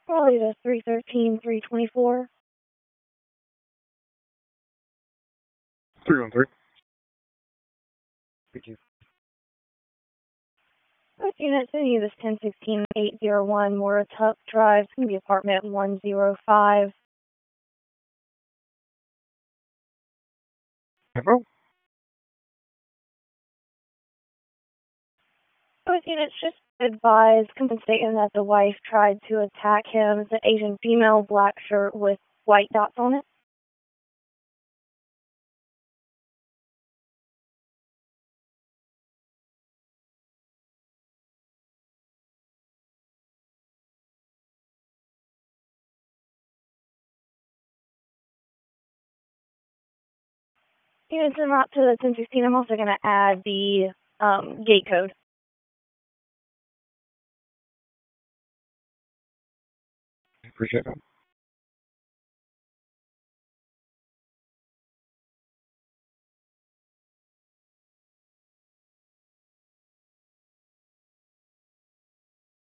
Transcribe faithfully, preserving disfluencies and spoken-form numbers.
Probably the three thirteen, three twenty-four. three one three. Thank you. First unit to you, this ten sixteen eight oh one Moratuck Drive. It's going to be apartment one oh five. Hello? First unit's just advised, stating that the wife tried to attack him. It's an Asian female, black shirt with white dots on it. Units are not to the ten sixteen. I'm also going to add the um, gate code. Appreciate that.